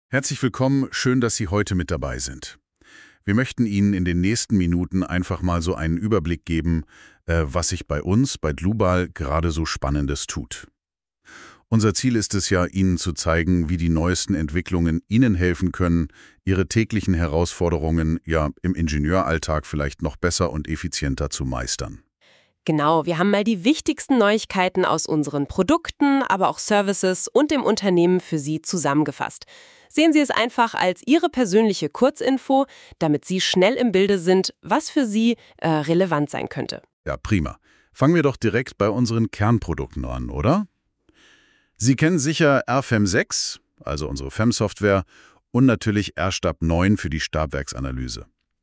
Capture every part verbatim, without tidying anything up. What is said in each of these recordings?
Herzlich willkommen, schön, dass Sie heute mit dabei sind. Wir möchten Ihnen in den nächsten Minuten einfach mal so einen Überblick geben, äh, was sich bei uns, bei Dlubal, gerade so Spannendes tut. Unser Ziel ist es ja, Ihnen zu zeigen, wie die neuesten Entwicklungen Ihnen helfen können, Ihre täglichen Herausforderungen ja im Ingenieuralltag vielleicht noch besser und effizienter zu meistern. Genau, wir haben mal die wichtigsten Neuigkeiten aus unseren Produkten, aber auch Services und dem Unternehmen für Sie zusammengefasst. Sehen Sie es einfach als Ihre persönliche Kurzinfo, damit Sie schnell im Bilde sind, was für Sie äh, relevant sein könnte. Ja, prima. Fangen wir doch direkt bei unseren Kernprodukten an, oder? Sie kennen sicher R F E M sechs, also unsere F E M-Software, und natürlich R Stab neun für die Stabwerksanalyse.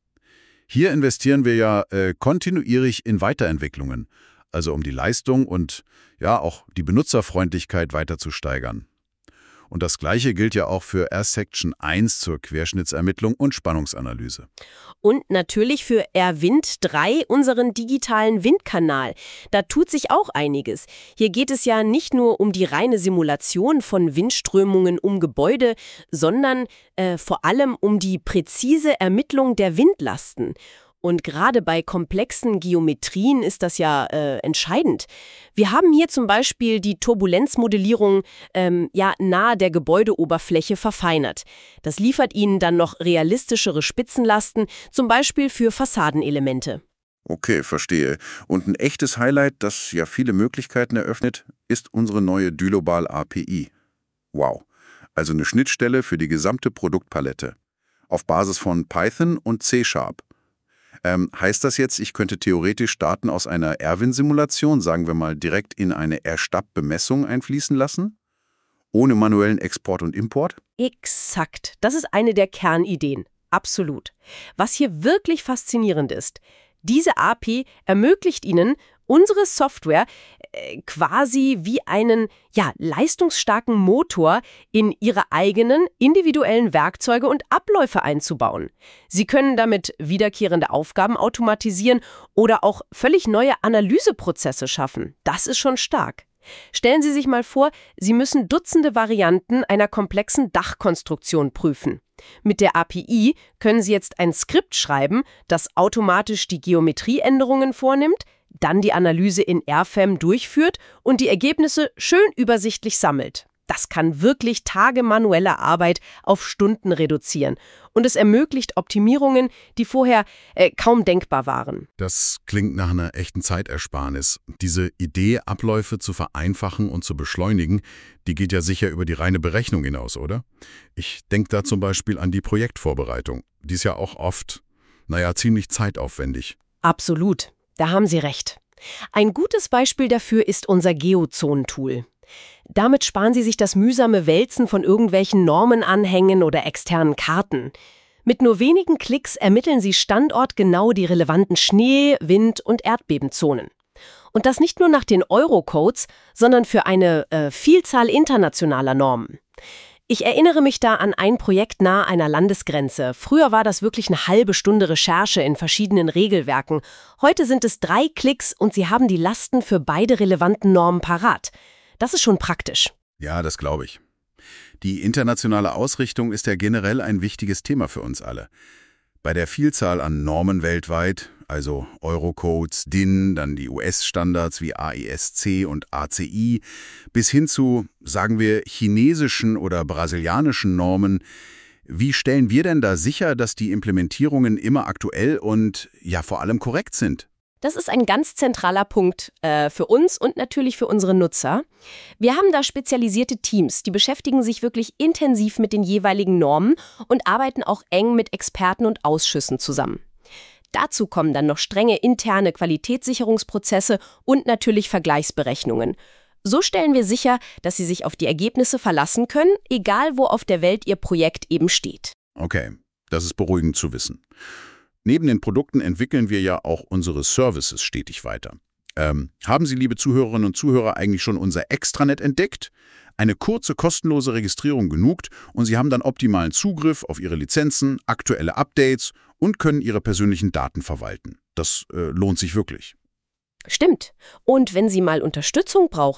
Hier investieren wir ja äh, kontinuierlich in Weiterentwicklungen, also um die Leistung und ja auch die Benutzerfreundlichkeit weiter zu steigern. Und das Gleiche gilt ja auch für R-Section eins zur Querschnittsermittlung und Spannungsanalyse. Und natürlich für R-Wind drei, unseren digitalen Windkanal. Da tut sich auch einiges. Hier geht es ja nicht nur um die reine Simulation von Windströmungen um Gebäude, sondern äh, vor allem um die präzise Ermittlung der Windlasten. Und gerade bei komplexen Geometrien ist das ja äh, entscheidend. Wir haben hier zum Beispiel die Turbulenzmodellierung ähm, ja, nahe der Gebäudeoberfläche verfeinert. Das liefert Ihnen dann noch realistischere Spitzenlasten, zum Beispiel für Fassadenelemente. Okay, verstehe. Und ein echtes Highlight, das ja viele Möglichkeiten eröffnet, ist unsere neue Dylobal A P I. Wow. Also eine Schnittstelle für die gesamte Produktpalette. Auf Basis von Python und C-Sharp. Ähm, heißt das jetzt, ich könnte theoretisch Daten aus einer Erwin-Simulation, sagen wir mal, direkt in eine R Stab-Bemessung einfließen lassen? Ohne manuellen Export und Import? Exakt. Das ist eine der Kernideen. Absolut. Was hier wirklich faszinierend ist, diese A P I ermöglicht Ihnen, unsere Software äh, quasi wie einen ja, leistungsstarken Motor in Ihre eigenen individuellen Werkzeuge und Abläufe einzubauen. Sie können damit wiederkehrende Aufgaben automatisieren oder auch völlig neue Analyseprozesse schaffen. Das ist schon stark. Stellen Sie sich mal vor, Sie müssen Dutzende Varianten einer komplexen Dachkonstruktion prüfen. Mit der A P I können Sie jetzt ein Skript schreiben, das automatisch die Geometrieänderungen vornimmt, dann die Analyse in R F E M durchführt und die Ergebnisse schön übersichtlich sammelt. Das kann wirklich Tage manueller Arbeit auf Stunden reduzieren. Und es ermöglicht Optimierungen, die vorher äh, kaum denkbar waren. Das klingt nach einer echten Zeitersparnis. Diese Idee, Abläufe zu vereinfachen und zu beschleunigen, die geht ja sicher über die reine Berechnung hinaus, oder? Ich denke da zum Beispiel an die Projektvorbereitung. Die ist ja auch oft, naja, ziemlich zeitaufwendig. Absolut, da haben Sie recht. Ein gutes Beispiel dafür ist unser Geozone-Tool. Damit sparen Sie sich das mühsame Wälzen von irgendwelchen Normenanhängen oder externen Karten. Mit nur wenigen Klicks ermitteln Sie standortgenau die relevanten Schnee-, Wind- und Erdbebenzonen. Und das nicht nur nach den Eurocodes, sondern für eine äh, Vielzahl internationaler Normen. Ich erinnere mich da an ein Projekt nahe einer Landesgrenze. Früher war das wirklich eine halbe Stunde Recherche in verschiedenen Regelwerken. Heute sind es drei Klicks und Sie haben die Lasten für beide relevanten Normen parat. Das ist schon praktisch. Ja, das glaube ich. Die internationale Ausrichtung ist ja generell ein wichtiges Thema für uns alle. Bei der Vielzahl an Normen weltweit, also Eurocodes, D I N, dann die U S-Standards wie A E S C und A C I, bis hin zu, sagen wir, chinesischen oder brasilianischen Normen, wie stellen wir denn da sicher, dass die Implementierungen immer aktuell und ja vor allem korrekt sind? Das ist ein ganz zentraler Punkt äh, für uns und natürlich für unsere Nutzer. Wir haben da spezialisierte Teams, die beschäftigen sich wirklich intensiv mit den jeweiligen Normen und arbeiten auch eng mit Experten und Ausschüssen zusammen. Dazu kommen dann noch strenge interne Qualitätssicherungsprozesse und natürlich Vergleichsberechnungen. So stellen wir sicher, dass Sie sich auf die Ergebnisse verlassen können, egal wo auf der Welt Ihr Projekt eben steht. Okay, das ist beruhigend zu wissen. Neben den Produkten entwickeln wir ja auch unsere Services stetig weiter. Ähm, haben Sie, liebe Zuhörerinnen und Zuhörer, eigentlich schon unser Extranet entdeckt? Eine kurze, kostenlose Registrierung genügt und Sie haben dann optimalen Zugriff auf Ihre Lizenzen, aktuelle Updates und können Ihre persönlichen Daten verwalten. Das äh, lohnt sich wirklich. Stimmt. Und wenn Sie mal Unterstützung brauchen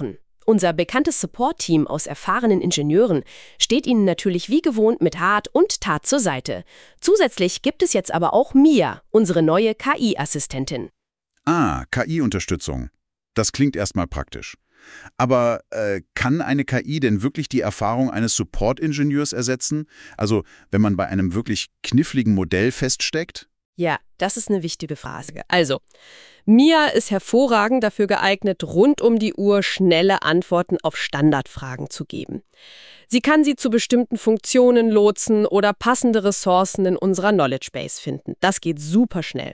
Unser bekanntes Support-Team aus erfahrenen Ingenieuren steht Ihnen natürlich wie gewohnt mit Rat und Tat zur Seite. Zusätzlich gibt es jetzt aber auch Mia, unsere neue K I-Assistentin. Ah, K I-Unterstützung. Das klingt erstmal praktisch. Aber äh, kann eine K I denn wirklich die Erfahrung eines Support-Ingenieurs ersetzen? Also, wenn man bei einem wirklich kniffligen Modell feststeckt? Ja, das ist eine wichtige Frage. Also, Mia ist hervorragend dafür geeignet, rund um die Uhr schnelle Antworten auf Standardfragen zu geben. Sie kann sie zu bestimmten Funktionen lotsen oder passende Ressourcen in unserer Knowledge Base finden. Das geht super schnell.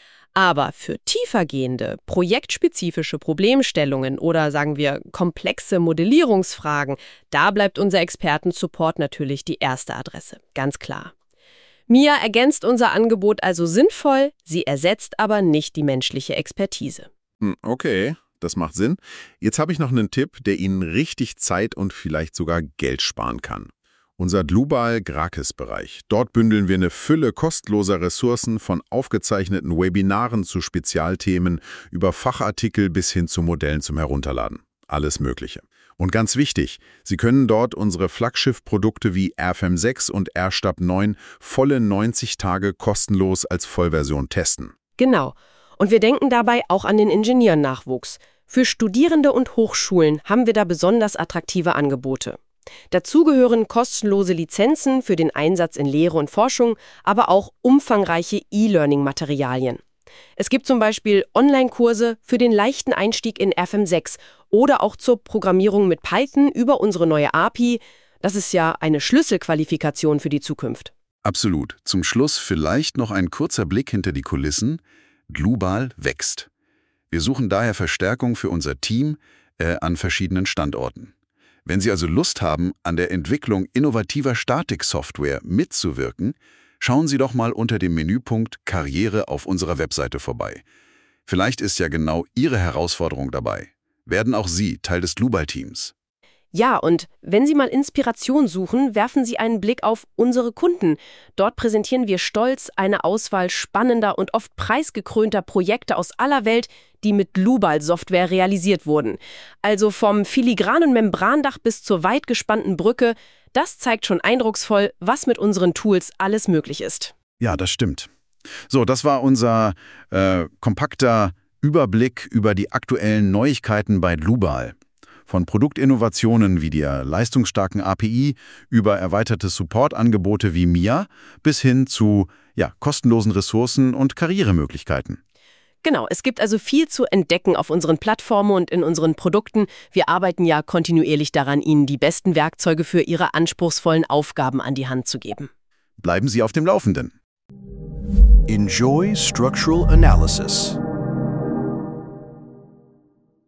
Aber für tiefergehende, projektspezifische Problemstellungen oder, sagen wir, komplexe Modellierungsfragen, da bleibt unser Expertensupport natürlich die erste Adresse, ganz klar. Mia ergänzt unser Angebot also sinnvoll, sie ersetzt aber nicht die menschliche Expertise. Okay, das macht Sinn. Jetzt habe ich noch einen Tipp, der Ihnen richtig Zeit und vielleicht sogar Geld sparen kann. Unser Global-Gratis-Bereich. Dort bündeln wir eine Fülle kostenloser Ressourcen von aufgezeichneten Webinaren zu Spezialthemen über Fachartikel bis hin zu Modellen zum Herunterladen. Alles Mögliche. Und ganz wichtig, Sie können dort unsere Flaggschiff-Produkte wie R F M sechs und R Stab neun volle neunzig Tage kostenlos als Vollversion testen. Genau. Und wir denken dabei auch an den Ingenieurnachwuchs. Für Studierende und Hochschulen haben wir da besonders attraktive Angebote. Dazu gehören kostenlose Lizenzen für den Einsatz in Lehre und Forschung, aber auch umfangreiche E-Learning-Materialien. Es gibt zum Beispiel Online-Kurse für den leichten Einstieg in R F M sechs oder auch zur Programmierung mit Python über unsere neue A P I. Das ist ja eine Schlüsselqualifikation für die Zukunft. Absolut. Zum Schluss vielleicht noch ein kurzer Blick hinter die Kulissen. Global wächst. Wir suchen daher Verstärkung für unser Team äh, an verschiedenen Standorten. Wenn Sie also Lust haben, an der Entwicklung innovativer Statiksoftware mitzuwirken, schauen Sie doch mal unter dem Menüpunkt Karriere auf unserer Webseite vorbei. Vielleicht ist ja genau Ihre Herausforderung dabei. Werden auch Sie Teil des Global-Teams. Ja, und wenn Sie mal Inspiration suchen, werfen Sie einen Blick auf unsere Kunden. Dort präsentieren wir stolz eine Auswahl spannender und oft preisgekrönter Projekte aus aller Welt, die mit Global-Software realisiert wurden. Also vom filigranen Membrandach bis zur weit gespannten Brücke, das zeigt schon eindrucksvoll, was mit unseren Tools alles möglich ist. Ja, das stimmt. So, das war unser äh, kompakter Überblick über die aktuellen Neuigkeiten bei Global. Von Produktinnovationen wie der leistungsstarken A P I über erweiterte Supportangebote wie Mia bis hin zu ja, kostenlosen Ressourcen und Karrieremöglichkeiten. Genau, es gibt also viel zu entdecken auf unseren Plattformen und in unseren Produkten. Wir arbeiten ja kontinuierlich daran, Ihnen die besten Werkzeuge für Ihre anspruchsvollen Aufgaben an die Hand zu geben. Bleiben Sie auf dem Laufenden. Enjoy structural analysis.